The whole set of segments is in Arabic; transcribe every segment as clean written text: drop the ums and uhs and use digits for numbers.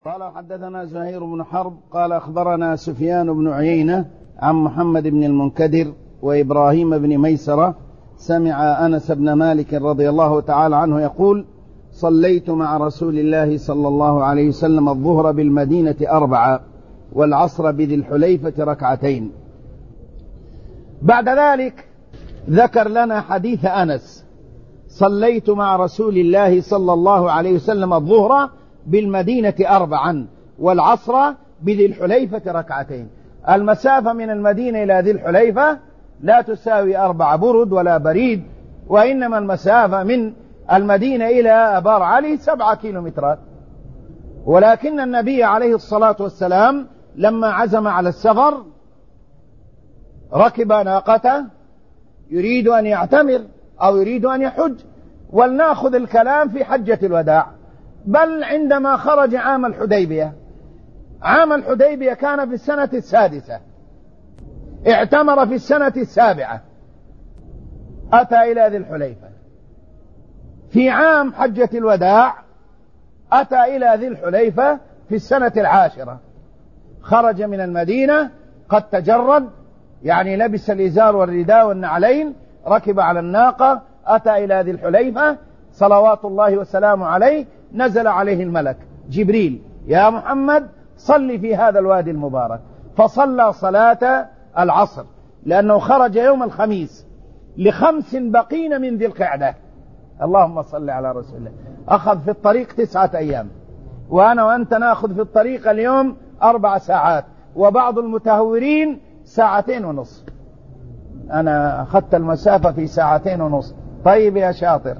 قال حدثنا زهير بن حرب قال أخبرنا سفيان بن عيينة عن محمد بن المنكدر وإبراهيم بن ميسرة سمع أنس بن مالك رضي الله تعالى عنه يقول: صليت مع رسول الله صلى الله عليه وسلم الظهر بالمدينة 4 والعصر بذي الحليفة 2. بعد ذلك ذكر لنا حديث أنس: صليت مع رسول الله صلى الله عليه وسلم الظهر بالمدينة 4 والعصر بذي الحليفة 2. المسافة من المدينة إلى ذي الحليفة لا تساوي 4 برد ولا بريد، وإنما المسافة من المدينة إلى أبار علي 7 كيلومترات. ولكن النبي عليه الصلاة والسلام لما عزم على السفر ركب ناقته يريد أن يعتمر أو يريد أن يحج. ولنأخذ الكلام في حجة الوداع، بل عندما خرج عام الحديبية. عام الحديبية كان في السنة 6، اعتمر في السنة 7، أتى إلى ذي الحليفة. في عام حجة الوداع أتى إلى ذي الحليفة في السنة 10، خرج من المدينة قد تجرد، يعني لبس الإزار والرداء والنعلين، ركب على الناقة، أتى إلى ذي الحليفة صلوات الله وسلامه عليه. نزل عليه الملك جبريل: يا محمد صل في هذا الوادي المبارك. فصلى صلاة العصر، لأنه خرج يوم الخميس ل5 بقين من ذي القعدة. اللهم صل على رسول الله. أخذ في الطريق 9 أيام، وأنا وأنت نأخذ في الطريق اليوم 4 ساعات، وبعض المتهورين 2.5 ساعة. أنا أخذت المسافة في 2.5 ساعة. طيب يا شاطر،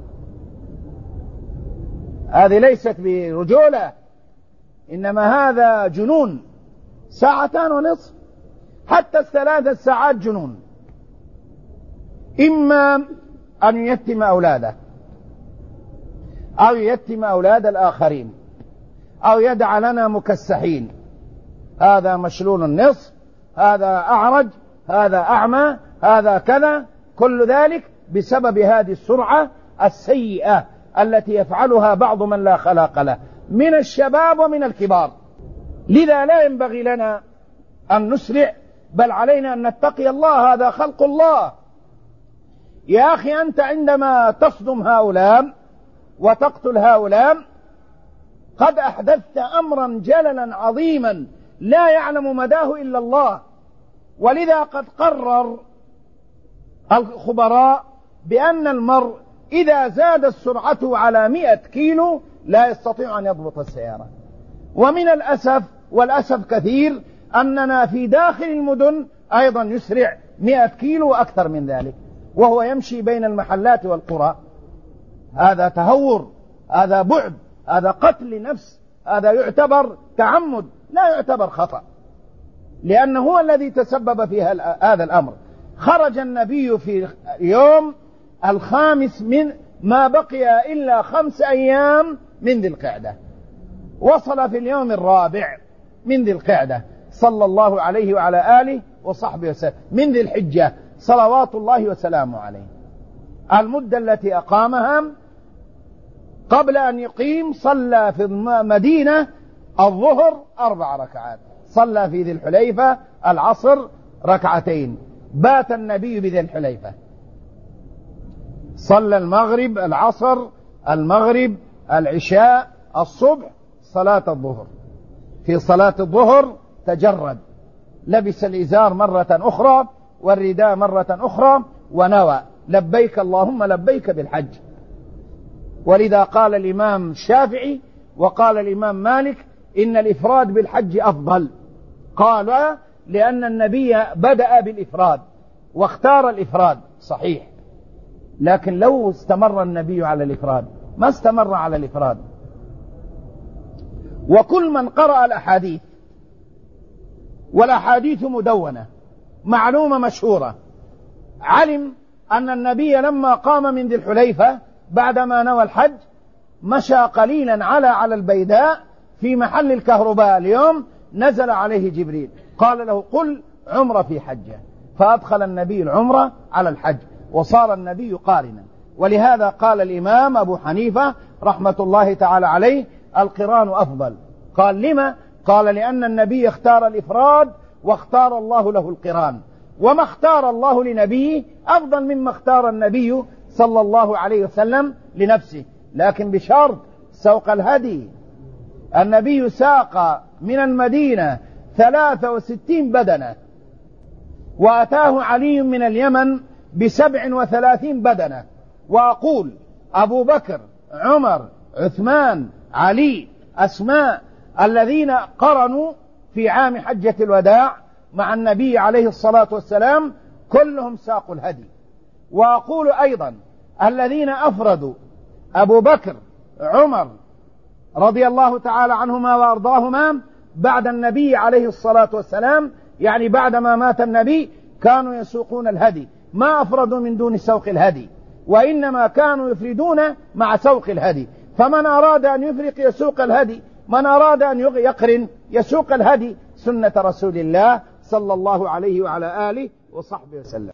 هذه ليست برجولة، إنما هذا جنون. 2.5 ساعة، حتى 3 ساعات جنون. إما أن يتم أولاده أو يتم أولاد الآخرين أو يدع لنا مكسحين، هذا مشلول النصف، هذا أعرج، هذا أعمى، هذا كذا. كل ذلك بسبب هذه السرعة السيئة التي يفعلها بعض من لا خلاق له من الشباب ومن الكبار. لذا لا ينبغي لنا أن نسرع، بل علينا أن نتقي الله، هذا خلق الله. يا أخي، أنت عندما تصدم هؤلاء وتقتل هؤلاء قد أحدثت أمرا جللا عظيما لا يعلم مداه إلا الله. ولذا قد قرر الخبراء بأن المرء إذا زادت سرعته على 100 كيلو لا يستطيع أن يضبط السيارة. ومن الأسف، والأسف كثير، أننا في داخل المدن أيضا يسرع 100 كيلو وأكثر من ذلك وهو يمشي بين المحلات والقرى. هذا تهور، هذا بعد، هذا قتل نفس، هذا يعتبر تعمد، لا يعتبر خطأ، لأنه هو الذي تسبب في هذا الأمر. خرج النبي في يوم 5 من ما بقي إلا 5 أيام من ذي القعدة، وصل في اليوم 4 من ذي القعدة صلى الله عليه وعلى آله وصحبه وسلم من ذي الحجة صلوات الله وسلامه عليه. المدة التي أقامها قبل أن يقيم صلى في المدينة الظهر 4 ركعات، صلى في ذي الحليفة العصر 2. بات النبي بذي الحليفة، صلى المغرب، العصر، المغرب، العشاء، الصبح، صلاة الظهر. في صلاة الظهر تجرد، لبس الإزار مرة أخرى والرداء مرة أخرى، ونوى: لبيك اللهم لبيك بالحج. ولذا قال الإمام الشافعي وقال الإمام مالك: إن الإفراد بالحج أفضل. قال لأن النبي بدأ بالإفراد واختار الإفراد، صحيح، لكن لو استمر النبي على الإفراد ما استمر على الإفراد. وكل من قرأ الأحاديث، والأحاديث مدونة معلومة مشهورة، علم أن النبي لما قام من ذي الحليفة بعدما نوى الحج مشى قليلا على البيداء في محل الكهرباء. اليوم نزل عليه جبريل قال له: قل عمرة في حجة، فأدخل النبي العمرة على الحج وصار النبي قارنا. ولهذا قال الإمام أبو حنيفة رحمة الله تعالى عليه: القران أفضل. قال لما؟ قال لأن النبي اختار الإفراد واختار الله له القران، وما اختار الله لنبيه أفضل مما اختار النبي صلى الله عليه وسلم لنفسه، لكن بشرط سوق الهدي. النبي ساق من المدينة 63 بدنة، وأتاه علي من اليمن ب37 بدنة. وأقول أبو بكر، عمر، عثمان، علي، أسماء، الذين قرنوا في عام حجة الوداع مع النبي عليه الصلاة والسلام كلهم ساقوا الهدي. وأقول أيضا الذين أفردوا، أبو بكر، عمر رضي الله تعالى عنهما وأرضاهما بعد النبي عليه الصلاة والسلام، يعني بعدما مات النبي كانوا يسوقون الهدي، ما أفردوا من دون سوق الهدي، وإنما كانوا يفردون مع سوق الهدي. فمن أراد أن يفرق يسوق الهدي، من أراد أن يقرن يسوق الهدي، سنة رسول الله صلى الله عليه وعلى آله وصحبه وسلم.